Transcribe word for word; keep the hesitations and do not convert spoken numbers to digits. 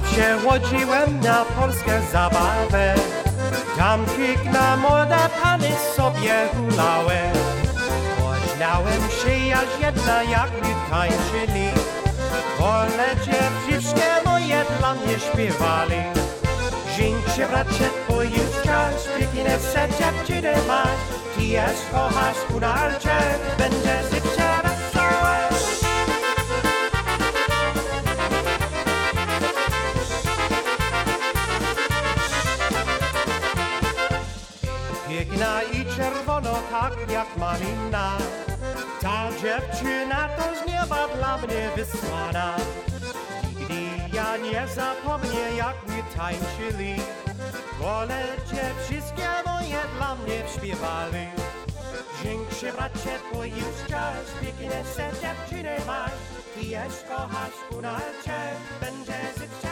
Zawsze chodziłem na polskie zabawę, tam piękna młoda pany sobie hulały. Pośmiałem się aż jedna, jak mi tańczyli, wolne dziewczynki moje dla mnie śpiewali. Żyńcie bracie, bo już czas, piękne se dziewczyny masz, ty jest kochasz unalcze, będzie życie wesołe. Piękna i czerwono, tak jak malina, ta dziewczyna to z nieba dla mnie wysłana. Nigdy ja nie zapomnę, jak mi tańczyli, wolę wszystkie moje dla mnie śpiewali. Dzięki się bracie, bo już czas, piękne se dziewczyny masz, ty jest kochasz unalcze, będzie życie